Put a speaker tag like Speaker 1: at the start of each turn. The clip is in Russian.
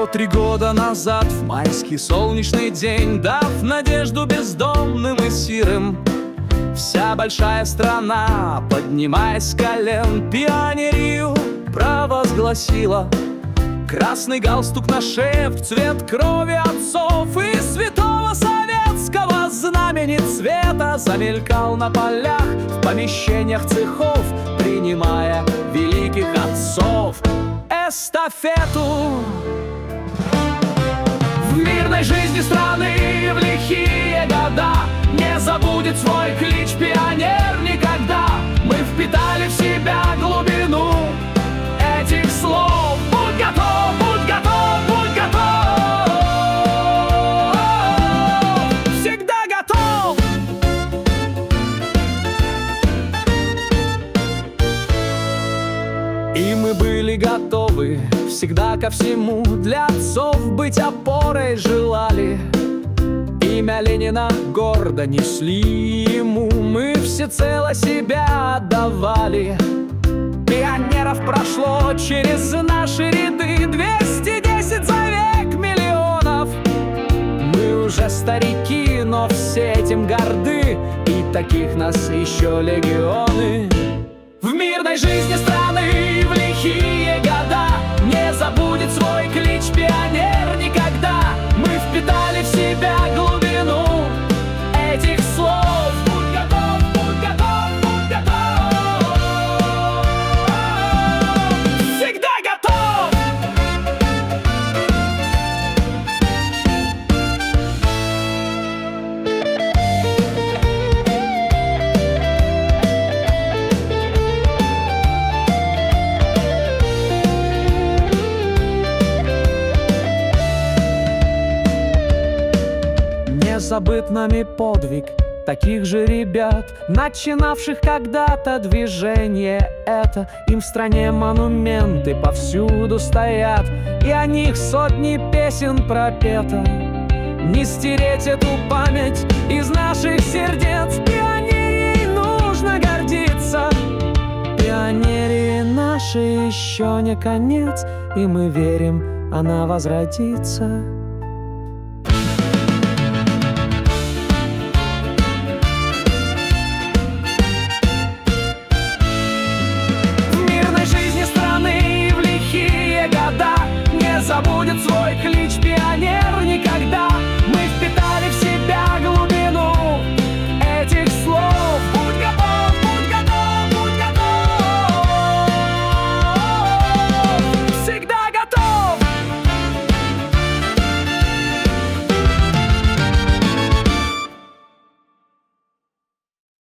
Speaker 1: 3 года назад, в майский солнечный день, дав надежду бездомным и сирым, вся большая страна, поднимаясь с колен, пионерию провозгласила. Красный галстук на шее в цвет крови отцов и святого советского знамени цвета замелькал на полях, в помещениях цехов, принимая великих отцов эстафету. В мирной жизни страны в лихие года не забудет свой клич пионер никогда. Мы впитали в себя глубину этих слов. Будь готов, будь готов, будь готов, всегда готов. И мы были готовы всегда ко всему, для отцов быть опорой желали. Имя Ленина гордо несли ему, мы всецело себя отдавали. Пионеров прошло через наши ряды 210 за век миллионов. Мы уже старики, но все этим горды, и таких нас еще легионы. В мирной жизни страны в лихие года не забудет свой клич пионер никогда. Мы впитали в себя глубину этих слов. Будь готов, будь готов, будь готов, всегда готов. Не забыт нами подвиг таких же ребят, начинавших когда-то движение это. Им в стране монументы повсюду стоят, и о них сотни песен пропето. Не стереть эту память из наших сердец. Пионерией нужно гордиться. Пионерии нашей еще не конец, и мы верим, она возродится. Забудет свой